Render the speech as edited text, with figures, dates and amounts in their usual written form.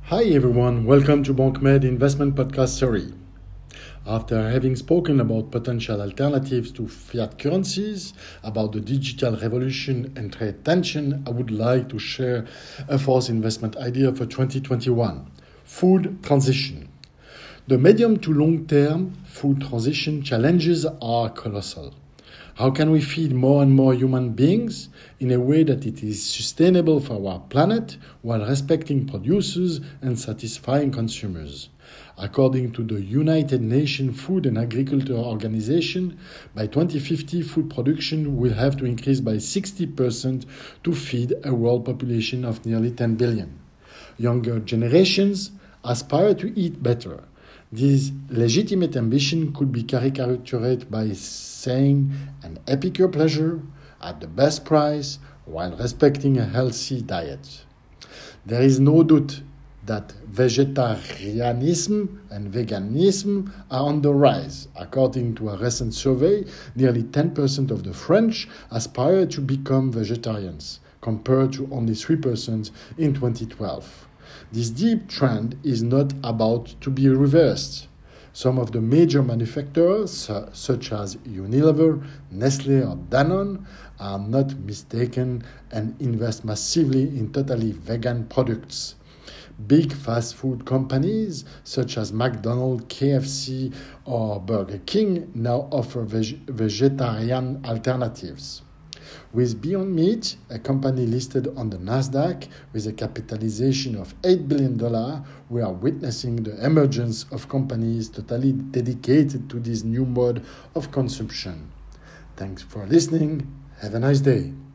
Hi everyone, welcome to BankMed Investment Podcast Series. After having spoken about potential alternatives to fiat currencies, about the digital revolution and trade tension, I would like to share a fourth investment idea for 2021, food transition. The medium to long-term food transition challenges are colossal. How can we feed more and more human beings in a way that it is sustainable for our planet while respecting producers and satisfying consumers? According to the United Nations Food and Agriculture Organization, by 2050, food production will have to increase by 60% to feed a world population of nearly 10 billion. Younger generations aspire to eat better. This legitimate ambition could be caricatured by saying an epicure pleasure at the best price while respecting a healthy diet. There is no doubt that vegetarianism and veganism are on the rise. According to a recent survey, nearly 10% of the French aspire to become vegetarians, compared to only 3% in 2012. This deep trend is not about to be reversed. Some of the major manufacturers, such as Unilever, Nestlé, or Danone, are not mistaken and invest massively in totally vegan products. Big fast food companies, such as McDonald's, KFC, or Burger King, now offer vegetarian alternatives. With Beyond Meat, a company listed on the Nasdaq with a capitalization of $8 billion, we are witnessing the emergence of companies totally dedicated to this new mode of consumption. Thanks for listening. Have a nice day.